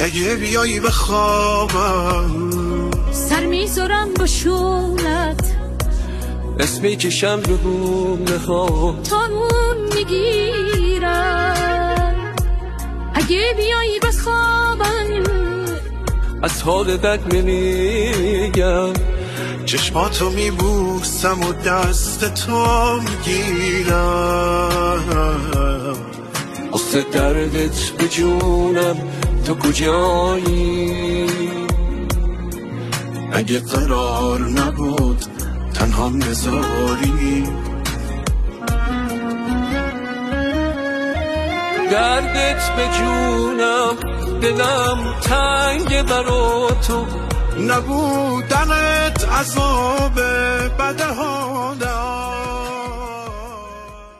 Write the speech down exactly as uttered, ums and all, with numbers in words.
اگه بیایی به خوابم سر میذارم با شونت اسمی کشم رو بومه ها تامون میگیرم اگه بیایی به خوابم از حال بد میمیگم چشماتو میبوسم و دست تو میگیرم واسه دردت به جونم تو کجایی اگه قرار نبود تنها بذاری دردت به جونم دلم تنگ برا تو نبودنت عذاب بد حالم